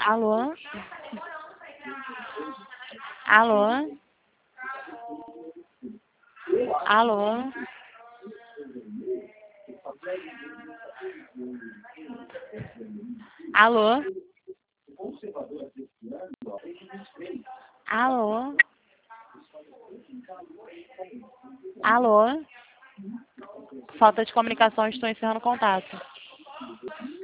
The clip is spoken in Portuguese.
Alô? Alô? Alô? Alô? Alô? Alô? Falta de comunicação, estou encerrando o contato.